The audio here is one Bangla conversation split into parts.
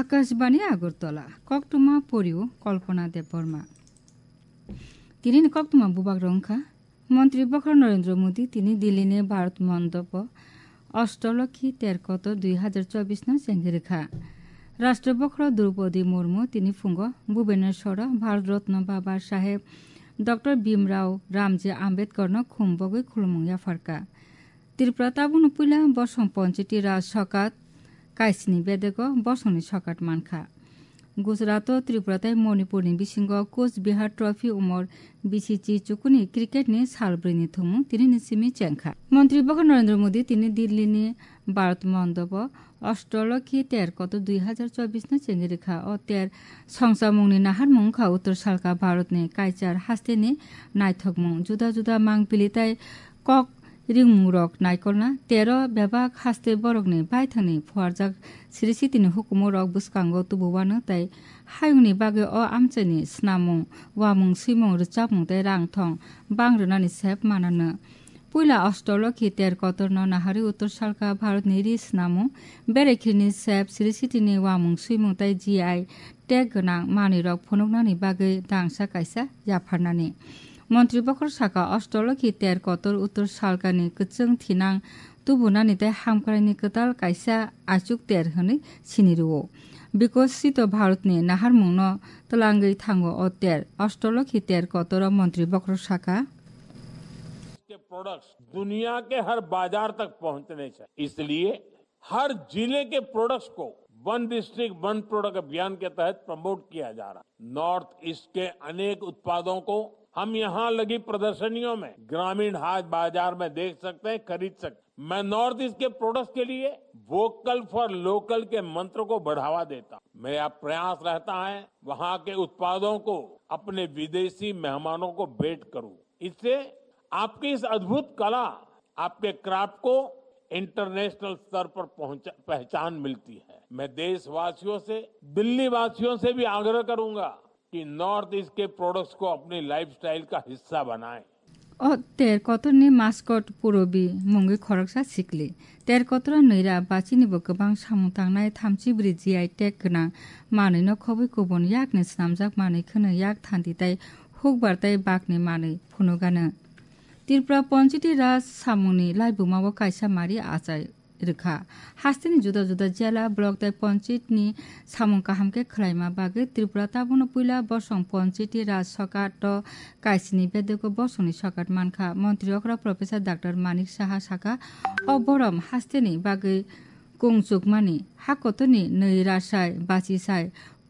আকাশবাণী আগরতলা কক্টমা পরিও কল্পনা দেববর্মা তিনি কক্টমা বুবাক রংখা মন্ত্রী বখর নরেন্দ্র মোদী তিনি দিল্লিনে ভারত মণ্ডপ অষ্টলক্ষী তেরকত 2024 চেঙ্গিরেখা রাষ্ট্র বখর দ্রৌপদী মুর্মু তিনি ফুঙ্গ ভুবনেশ্বর ভারতরত্ন বাবা সাহেব ডক্টর ভীমরাও রামজি আম্বেদকর খুমবগৈ খুলমুংয়া ফারকা ত্রিপুরা তাবুনো পুইলা বসং পঞ্চায়েতি রাজ সকাত কাইসিনি বেদেগ বসংনি সকাত মানখা গুজরাট ত্রিপুরাতে মণিপুরনি বিসিঙ্গ কোচবিহার ট্রফি উমর বিসিচি চুকুনি ক্রিকেটনি সালব্রৈনি থুমু তিনি নিসিমি চেংখা মন্ত্রী বখর নরেন্দ্র মোদী তিনি দিল্লিনি ভারত মণ্ডপ অষ্টলক্ষী তেরকত 2024 চেঙ্গিরেখা ও তের সংসামুংনি নাহার মুংখা উত্তর সালকা ভারতনি কাইচার হাস্তেনি নাইথকমুং जुदा जुदा मांगपिलिताय কক রিংমুরক নাইকলনা 13 বেবাক হাস্তে বরকনি বাইথানি ফুয়ারজাক সিরিসিতিনি হুকুমরক বুসকাঙ্গ তুবুবানো তাই হায়ুনি বাগে অ আমচানি স্নামুং ওয়ামুং সুইমুং রুচাপমুং তাই রাংথং বাংরনানি সেপ মানানো পুইলা অষ্টলক্ষী তেরকতর নাহারি উত্তর সালকা ভারতনি রিস নামু বেরেখিনি সেপ সিরিসিতিনি ওয়ামুং সুইমুং তাই জিআই টেগ গনাং মানিরক ফনুকনানি বাগে দাংসা কাইসা জাফারনানি মন্ত্রী বখর সাকা অষ্টলক্ষী তেরকতর উত্তর সালকানি কচং থিনাং তুবুনানি তাই হামকারানি কতাল কাইসা আচুক তের হনি সিনিরুও বিকশিত ভারতনি নাহারমুং ন তলাঙ্গৈ থাঙ্গো ও তেर অষ্টলক্ষী তেরকতর মন্ত্রী বখর সাকা के प्रोडक्ट्स दुनिया के हर बाजार तक पहुंचने चाहिए इसलिए हर जिले के प्रोडक्ट्स को वन डिस्ट्रिक्ट वन प्रोडक्ट अभियान के तहत प्रमोट किया जा रहा है नॉर्थ ईस्ट के अनेक उत्पादों को हम यहाँ लगी प्रदर्शनियों में ग्रामीण हाट बाजार में देख सकते हैं खरीद सकते हैं मैं नॉर्थ ईस्ट के प्रोडक्ट्स के लिए वोकल फॉर लोकल के मंत्र को बढ़ावा देता मेरा प्रयास रहता है वहाँ के उत्पादों को अपने विदेशी मेहमानों को भेंट करूं इससे आपकी इस अद्भुत कला आपके क्राफ्ट को इंटरनेशनल स्तर पर पहचान मिलती है मैं देशवासियों से दिल्ली वासियों से भी आग्रह करूंगा कि नॉर्थ ईस्ट के प्रोडक्ट्स को अपनी लाइफस्टाइल का हिस्सा बनाएं ও তের কতরনি মাস্কট পুরবি মুঙ্গি খরকসা সিকলি তের কতর নৈরা বাচিনিবো গোবাং সামু थांनाय 34 জিআই টেগ गोनां मानैनो खबै गुबुन याकनि स्नामजाक मानैखोनो याक थान्दिताय हुकबारताय बाकनि मानै फुनुगानो त्रिपुरा पঞ্চায়েতি राज सामुनि लाइबुमाबो कायसा मारि आजाय रोखा हास्तेनि जुदा जुदा जिला ब्लक ताय पঞ্চায়েতनि सामुं काहामके खलायमा बागे त्रिपुरा ताबुनो पुइला बसं पঞ্চায়েতি राज सकात कायसिनि बेदेको बसंनि सकात मानखा मन्त्री अक्रा प्रोफेसर डाक्टर मानिक साहा साका अबरम हास्तेनि बागे कुंजुकमानि हाकतनि नै रासाय बाचिसाय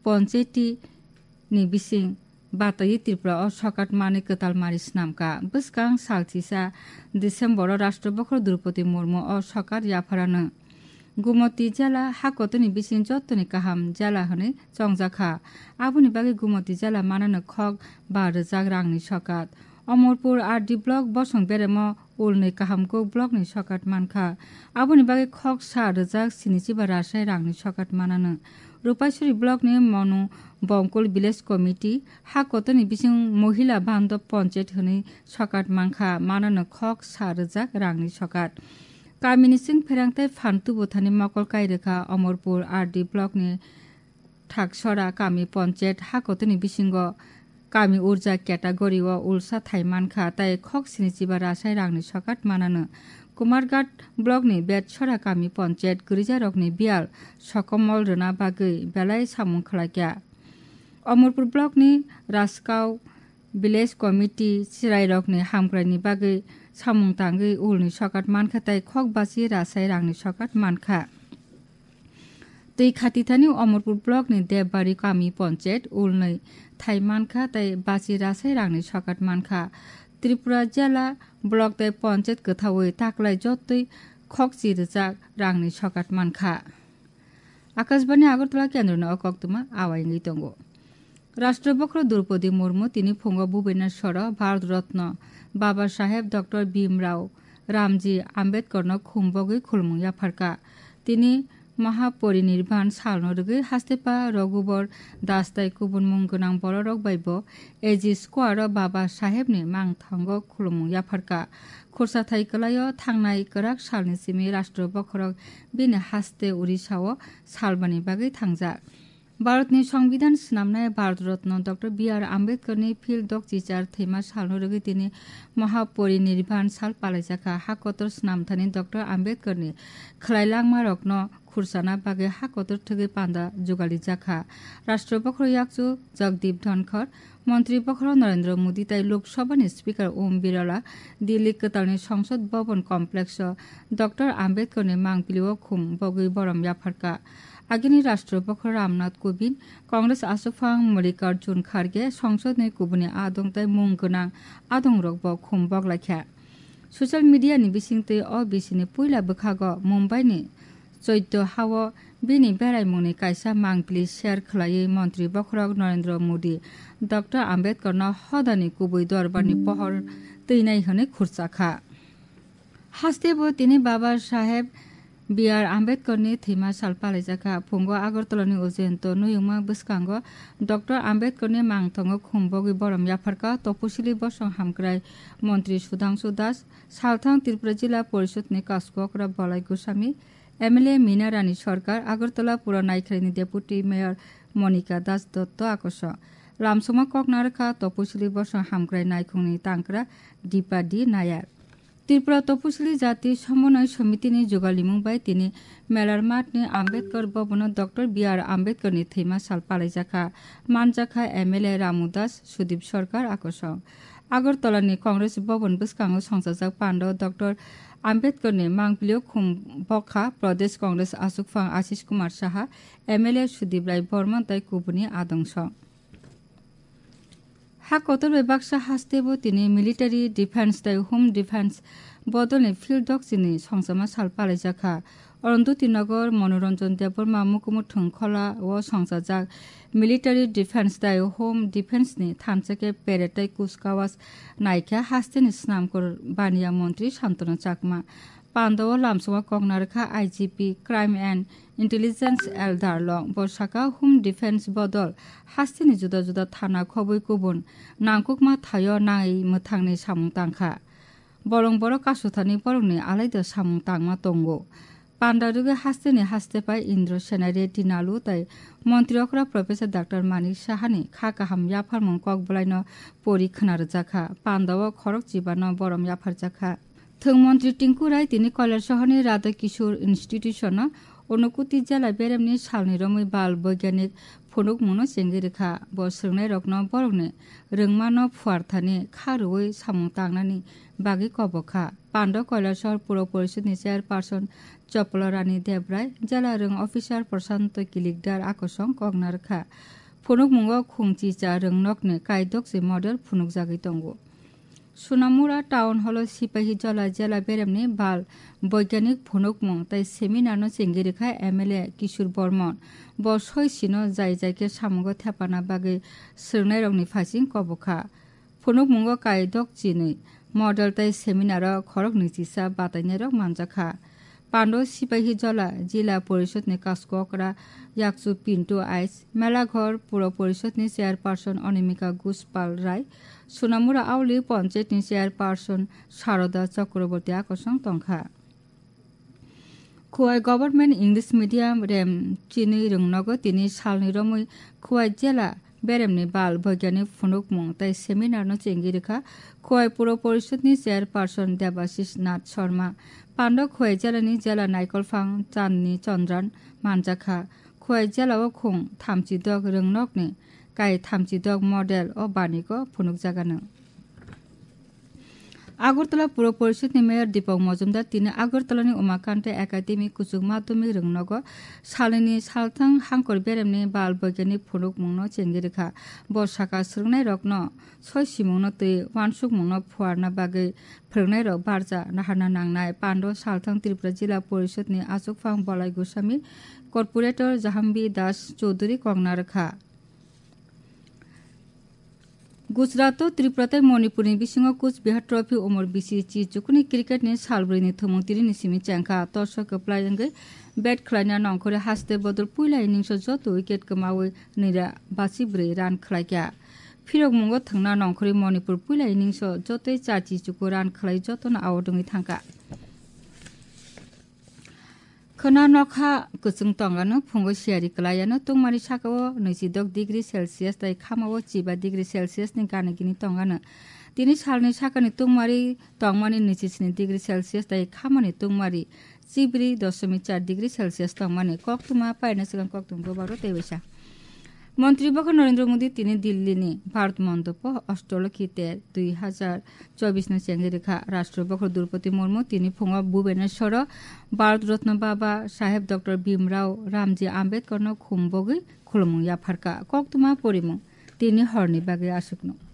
पঞ্চায়েতनि बिसिं बाताyi त्रिपुरा और सकात माने कताल मारिस नामका बसकां सालथिसा दिसंबर राष्ट्र बखर द्रौपदी मुर्मु और सकात याफारानो गुमती जिला हाकतनि बिसिं जत्तनि काहाम जिला हने चंजाखा आबुनि बागे गुमती जिला मानानो खग 12,000 रांनि सकात अमरपुर आरडी ब्लक बसं बेरेम उलनै काहामको ब्लकनि सकात मानखा आबुनि बागे खग 7,000 रासाय रांनि सकात मानानो रूपाइसुरी ब्लकनि मनु बंकुल विलेज कमिटी हाकतनि बिसिं महिला बान्धव पञ्चायत हनै सकात मानखा मानानो खग 7,000 रांनि सकात कामिनि सिं फेरांताय फान्तु बोथानि मकल कायरेखा अमरपुर आरडी ब्लकनि थाकसरा कामि पञ्चायत हाकतनि बिसिंग कामि ऊर्जा क्याटागरी व उल्सा थाइमानखा ताय खग 7 रासाय रांनि सकात मानानो कुमारघाट ब्लकनि बेटसरा कामि पञ्चायत गिरिजारकनि बियाल सकमल रोना बागै बेलाय सामुं खलाक्या अमरपुर ब्लकनि राजगाव विलेज कमिटी चिरायरकनि हामग्रानि बागै सामुं तांगै उलनि सकात मानखाताय खग 82 रासाय रांनि सकात मानखा दै खाथिथानि अमरपुर ब्लकनि देवबारी कामि पञ्चायत उलनै थाइमानखा ताय 82 रासाय रांनि सकात मानखा त्रिपुरा जिला ब्लक ताय पञ्चायत गोथावै ताकलाय जत्तै खग 4,000 रांनि सकात मानखा आकाशबाणी আগরতলা केन्द्रनो अकक्तमा आवायङै दंगो राष्ट्र बखर द्रौपदी मुर्मु तिनी फुंग भुबनेश्वर भारत रत्न बाबा साहेब डॉक्टर भीमराव रामजी आम्बेदकर खुमबगै खुलमुं याफारका तिनी महापरिनिर्वाण सालनो रगै हास्तेपा रघुबर दासताय गुबुन मुं गोनां बररक बायबो एजि स्क्वार बाबा साहेबनि मां थांगो खुलुमुं याफारका खुरसा थाइकलायो थांनाय कराक सालनि सिमि राष्ट्र बखरक बिनि हास्ते उरिसाव सालबानि बागै थांजा भारतनि संविधान स्नामनाय भारत रत्न डॉक्टर B.R. आम्बेडकरनि फिल्ड डक चिचार थैमा सालनो रगै तिनि महापरिनिर्वाण साल पालायजाखा हाकतर स्नामथानि डॉक्टर आम्बेडकरनि खलायलांमा रत्न खुरसाना बागे हाकतर थगै पान्दा जुगाली जाखा राष्ट्र बखर याकचु जगदीप धनखर मंत्री बखर नरेंद्र मोदी ताई लोकसभानि स्पीकर ओम बिरला दिल्ली कतालनि संसद भवन कम्प्लेक्स डॉक्टर आम्बेडकरनि मांगपिलिओ खुम बगै बरम याफारका आगेनि राष्ट्र बखर रामनाथ कोविंद कांग्रेस आसुफां मल्लिकार्जुन खारगे संसदनि गुबुननि आदंताय मुं गोनां आदं रगब खुम बगलाख्या ससियेल मिडियानि बिसिंतै अ बिसिनि पुइला बखाग मुम्बाइनि 14 हाव बिनि बेरायमुनि कायसा मांगपिलि शेयार खलायै मंत्री बखराव नरेंद्र मोदी डॉक्टर आम्बेडकरना हदानि गुबै दरबारनि पहर तैनाय हनै खुरसाखा हास्तेबो तिनि बाबा साहेब B.R. आम्बेडकरनि थैमा साल पालायजाखा फुंगो आगरतलानि उजेन्त नुयुमा बसकांग डॉक्टर आम्बेडकरनि मांथंग खुमबगै बरम याफारका तपसिलि बसं हामग्राय मंत्री सुधांशु दास सालथां त्रिपुरा जिल्ला परिषदनि कास्ककरा बलाय गोस्वामी MLA मीना रानी सरकार आगरतला पुर नायख्रायनि डेपुटी मेयर मनिका दास दत्त आकस लामसमा ककनारखा तपसिलि बसं हामग्राय नायखंनि तांक्रा दीपा डी नायार त्रिपुरा तपसिलि जाति समन्वय समितिनि जुगालिमुंबाय तिनि मेलार माटनि आम्बेडकर भवन डॉक्टर B.R. आम्बेडकरनि थैमा साल पालायजाखा मानजाखा MLA रामुदास सुदीप सरकार आकस आगरतलानि कांग्रेस भवन बसकांग संसाजाक पांड डॉक्टर आम्बेडकरनि मांगपिलिओ खुम बखा प्रदेश कांग्रेस आसुकफां आशिष कुमार साहा MLA सुदीप राय बर्मन ताई कुबुनि आदंस हाकतर बेबाक्सा हास्तेबो तिनि मिलिटारी डिफेंस ताई होम डिफेंस बदलनि फिल्ड डक्सिनि संसमा साल पालायजाखा अरुंधति नगर मनोरंजन देबरमा मुकुमु थंखला व संसाजाक मिलिटारी डिफेंस ताई होम डिफेंसनि थामचेके पेरेटाई कुचकावाज नायख्या हास्तेनि स्नामकर बानिया मंत्री शान्तनु चाकमा पांडव लामसमा ककनारखा IGP क्राइम एंड इंटेलिजेंस एलदारलं बसाका होम डिफेंस बदल हास्तेनि जुदा जुदा थाना खबै गुबुन नांकुकमा थायो नाङै मोथांनि सामुं तांखा बरं बर कासुथानि बरंनि आलायदो सामुं तांमा दंगो पांडारुगे हास्तेनि हास्तेपाय इंद्र सेनारि दिनालु ताई मंत्रिअकरा प्रोफेसर डॉक्टर मानिक साहानि खाकाहाम याफारमं ककबलायनो परि खोनार जाखा पांडाव खरक जिबानो बरम याफार जाखा थों मंत्री टिंकु राय तिनि कलेज सहरनि राधा किशोर इन्स्टिट्यूशन अनुकुति जिला बेरेमनि सालनि रमै बाल वैज्ञानिक फनुक मुनो सेंगिरेखा बसरंनाय रकनो बरगने रोंमानो फुवारथानि खारुयै सामुं तांनानि बागै कबखा पांडव कलेज सहर पुर परिषदनि चेयरपार्सन चपल रानी देवराय जिला रों अफिसार प्रशांत किलिकदार आकसं कगनारखा फनुक मुंगो खुंचिचा रोंनकने कायदकसे मॉडल फुनुक जागै दंगो सुनामुरा टाउन हल सिपाही जला जिला बेरेमनि बाल वैज्ञानिक फनुक मुं ताई सेमिनारनो सेंगिरेखा MLA किशोर बर्मन बसयसिनो जाय जायके सामुंगो थेपाना बागै सोंनाय रंनि फासिं कबखा फनुक मुंगो कायदक चिनै मॉडल ताई सेमिनार खरक निचिसा बातायनाय रक मानजाखा पांडव सिपाही जला जिला परिषदनि कास्ककरा याकचु पिंटू आइस मेलाघर पुर परिषदनि चेयरपार्सन अनिमिका गुसपाल राय सुनामुरा आवली पंचायतनि चेयरपार्सन शारदा चक्रवर्ती आकसं तंखा खुवाई गभर्नमेंट इंग्लिश मीडियम रेम चिनी रोंनगो तिनि सालनि रमै खुवाई जिला बेरेमनि बाल वैज्ञानिक फुनुक मुं ताई सेमिनारनो चेंगिरेखा खुवाई पुर परिषदनि चेयरपार्सन देवाशिष नाथ शर्मा पांडव खुवाई जिलानि जिला नायकलफां चांदनी चंद्रान मानजाखा खुवाई जिलाव खुं थामचिदक रोंनकनि काई थामचिदक मॉडल अ बानिको फुनुक जागानो आगरतला पुर परिषदनि मेयर दीपक मजुमदार तिनि आगरतलानि उमाकान्त एकाडेमी कुचुक माध्यमिक रोंनग सालनि सालथां हांकर बेरेमनि बाल वैज्ञानिक फुनुक मुंनो चेंगिरेखा बसाका सोंनाय रकनो सयसिमुंनो तै वानसुक मुंनो फुवारना बागै फोरोंनाय रक बारजा नाहारना नांनाय पांडव सालथां त्रिपुरा जिल्ला परिषदनि आसुकफां बलाय गोस्वामी कर्पोरेटर जाहांबी दास चौधरी कगनारखा गुजरात त्रिपुरा मणिपुरनि बिसिङाव कुचबिहार ट्रफी उमर बिसि चिचुकुनि क्रिकेटनि सालब्रैनि थुमुंतिरिनि सिमि चेंखा तर्शक प्लायंगै बेट खलायना नंखरे हास्ते बदल पुइला इनिंस जत विकेट कमावै नैरा 84 रान खलायग्या फिरक मुंगो थंना नंखरे मणिपुर पुइला इनिंस जतै चाचि चुकु रान खलाय जतन आवदङै थांका खोना नखा कुचुं तंगानो फुंगो सियारि कलायानो तुंगमारि साकाओ 26 डिग्री सेल्सियास दाइ खामाओ 5 डिग्री सेल्सियास नि गानगिनि तंगानो तिनि सालनि साकानि तुंगमारि तंगमानि 27 डिग्री सेल्सियास दाइ खामानि तुंगमारि 4 डिग्री सेल्सियास तंगमानि कक्तुमा पाइना सिगां कक्तुम गोबारो तैबैसा মন্ত্রী বখ নরেন্দ্র মোদী তিনি দিল্লিনি ভারত মণ্ডপ অষ্টলক্ষিতে 2024 চেঙ্গি রেখা রাষ্ট্র বখ দ্রৌপদী মুর্মু তিনি ফুঙা ভুবনেশ্বর ভারত রত্ন বাবা সাহেব ডক্টর ভীমরাও রামজি আম্বেদকর খুমবগি খুলমু ইয়াফারকা কক্তমা পরিমু তিনি হরনি বাগে আসুকনো